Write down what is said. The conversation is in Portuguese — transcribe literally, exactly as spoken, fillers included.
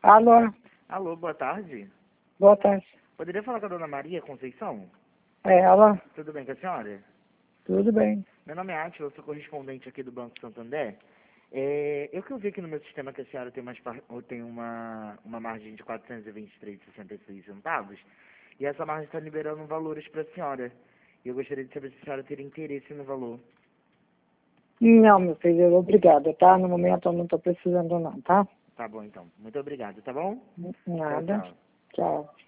Alô, Alô, boa tarde. boa tarde. Poderia falar com a dona Maria Conceição? É ela? Tudo bem com a senhora? Tudo bem. Meu nome é Átila, eu sou correspondente aqui do Banco Santander. É, eu que eu vi aqui no meu sistema que a senhora tem, mais, par- ou tem uma, uma margem de quatrocentos e vinte e três vírgula sessenta e seis centavos, e essa margem está liberando valores para a senhora. E eu gostaria de saber se a senhora teria interesse no valor. Não, meu filho, obrigada, tá? No momento eu não tô precisando não, tá? Tá bom, então. Muito obrigado, tá bom? Tchau, Nada. tchau. Tchau.